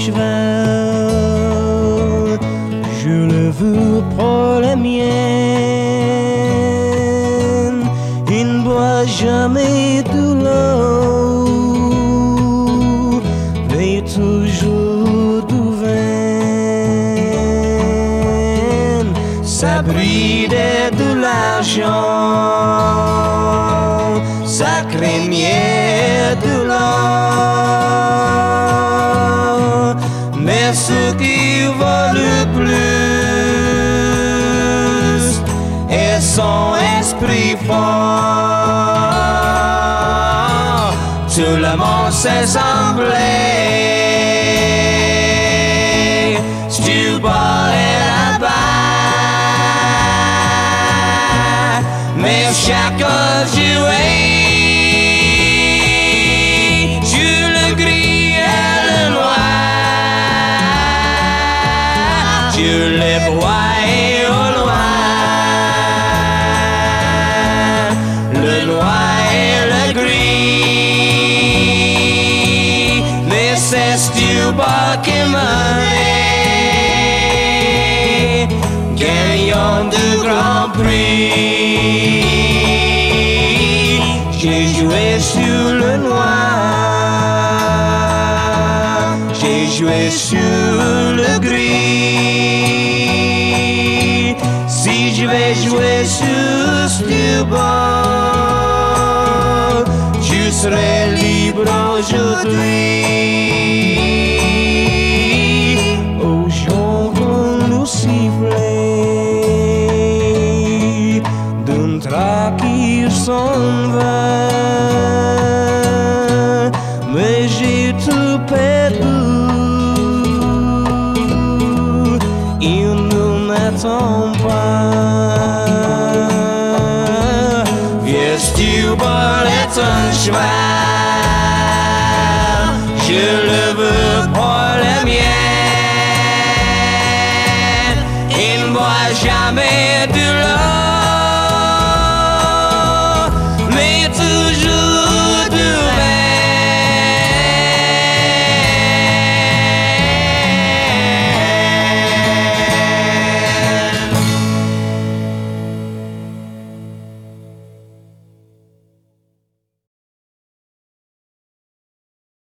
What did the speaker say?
cheval, je le veux pour la mienne. Il ne boit jamais de l'eau, mais toujours du vin. Ça bride de l'argent, ça craignait de l'or. Mais ce qui vaut le plus est son esprit fort. Tout le monde s'est semblé, stupide et là-bas, mais chacun jouait. Je les voyais au loin, le noir et le gris, mais c'est stupide qui m'avait gagnant de grands prix. J'ai joué sur le noir, j'ai joué sur le gris. Si je vais jouer sur Stewart, je serai libre aujourd'hui. Aux gens vont nous siffler d'un train qui s'en va, mais j'ai tout perdu. Il ne m'attend pas. Vieux Stewart est un cheval, je le